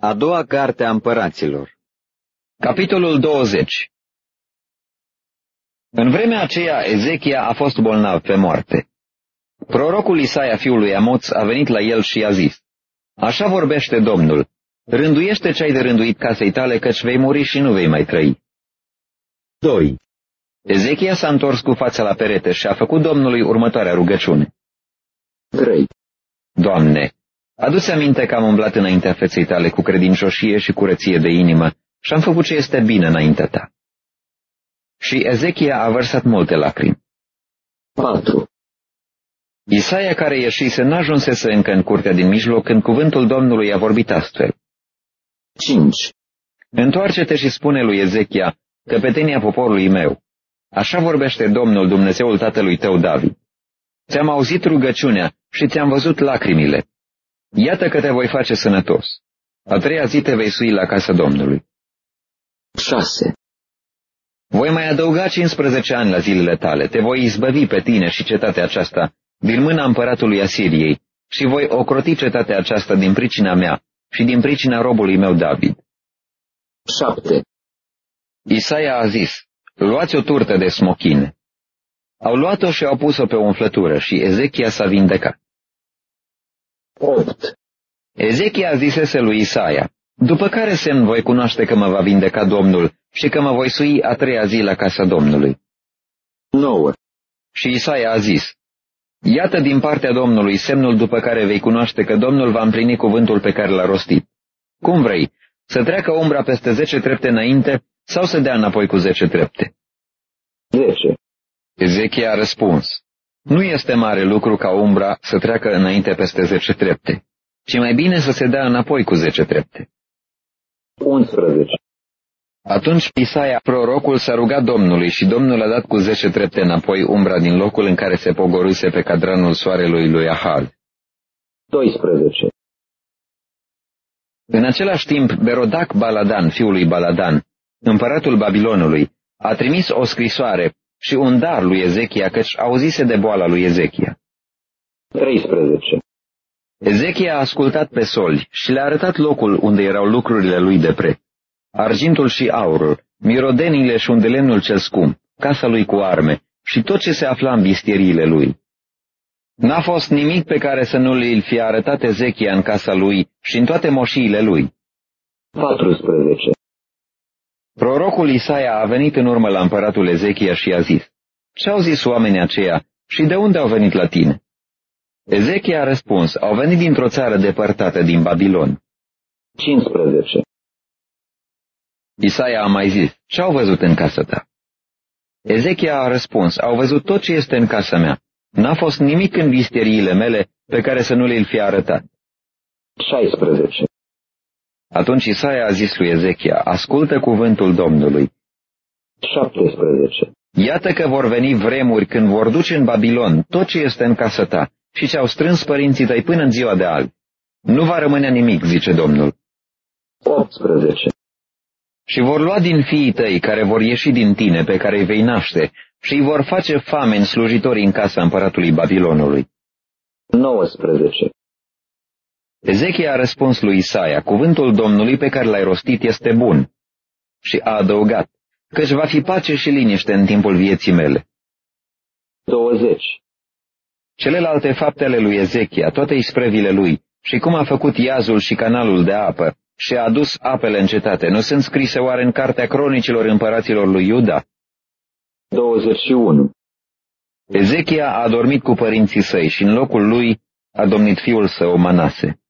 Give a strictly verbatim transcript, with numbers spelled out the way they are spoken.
A doua carte a împăraților. Capitolul douăzeci. În vremea aceea, Ezechia a fost bolnav pe moarte. Prorocul Isaia fiul lui Amoț a venit la el și i-a zis: Așa vorbește Domnul, rânduiește ce ai de rânduit casei tale, căci vei muri și nu vei mai trăi. doi. Ezechia s-a întors cu fața la perete și a făcut Domnului următoarea rugăciune. trei. Doamne, adu-ți aminte că am umblat înaintea feței tale cu credincioșie și curăție de inimă și am făcut ce este bine înaintea ta. Și Ezechia a vărsat multe lacrimi. patru. Isaia, care ieșise, n-ajunsese încă în curtea din mijloc când cuvântul Domnului a vorbit astfel. cinci. Întoarce-te și spune lui Ezechia, căpetenia poporului meu. Așa vorbește Domnul, Dumnezeul tatălui tău David. Ți-am auzit rugăciunea și ți-am văzut lacrimile. Iată că te voi face sănătos. A treia zi te vei sui la casa Domnului. șase. Voi mai adăuga cincisprezece ani la zilele tale, te voi izbăvi pe tine și cetatea aceasta din mâna împăratului Asiriei și voi ocroti cetatea aceasta din pricina mea și din pricina robului meu David. șapte. Isaia a zis: luați o turtă de smochine. Au luat-o și au pus-o pe o umflătură și Ezechia s-a vindecat. opt. Ezechia zisese lui Isaia: după care semn voi cunoaște că mă va vindeca Domnul și că mă voi sui a treia zi la casa Domnului? nouă. Și Isaia a zis: iată din partea Domnului semnul după care vei cunoaște că Domnul va împlini cuvântul pe care l-a rostit. Cum vrei, să treacă umbra peste zece trepte înainte sau să dea înapoi cu zece trepte? zece. Ezechia a răspuns: nu este mare lucru ca umbra să treacă înainte peste zece trepte, ci mai bine să se dea înapoi cu zece trepte. unsprezece. Atunci Isaia, prorocul, s-a rugat Domnului și Domnul a dat cu zece trepte înapoi umbra din locul în care se pogorâse pe cadranul soarelui lui Ahaz. doisprezece. În același timp, Berodac Baladan, fiul lui Baladan, împăratul Babilonului, a trimis o scrisoare și un dar lui Ezechia, căci auzise de boala lui Ezechia. treisprezece. Ezechia a ascultat pe soli și le-a arătat locul unde erau lucrurile lui de preț: argintul și aurul, mirodenile și undelemnul cel scump, casa lui cu arme și tot ce se afla în bistieriile lui. N-a fost nimic pe care să nu li-l fie arătat Ezechia în casa lui și în toate moșiile lui. paisprezece. Prorocul Isaia a venit în urmă la împăratul Ezechia și a zis: ce-au zis oamenii aceia și de unde au venit la tine? Ezechia a răspuns: au venit dintr-o țară depărtată din Babilon. cincisprezece. Isaia a mai zis: ce-au văzut în casa ta? Ezechia a răspuns: au văzut tot ce este în casa mea. N-a fost nimic în visteriile mele pe care să nu le-l fie arătat. șaisprezece. Atunci Isaia a zis lui Ezechia: ascultă cuvântul Domnului. șaptesprezece. Iată că vor veni vremuri când vor duce în Babilon tot ce este în casa ta și ce-au strâns părinții tăi până în ziua de azi. Nu va rămâne nimic, zice Domnul. optsprezece. Și vor lua din fiii tăi care vor ieși din tine, pe care îi vei naște, și îi vor face fameni slujitorii în casa împăratului Babilonului. nouăsprezece. Ezechia a răspuns lui Isaia: cuvântul Domnului pe care l-ai rostit este bun. Și a adăugat: căci va fi pace și liniște în timpul vieții mele. douăzeci. Celelalte fapte ale lui Ezechia, toate isprevile lui, și cum a făcut iazul și canalul de apă, și a adus apele în cetate, nu sunt scrise oare în cartea cronicilor împăraților lui Iuda? douăzeci și unu. Ezechia a dormit cu părinții săi și în locul lui a domnit fiul său Manase.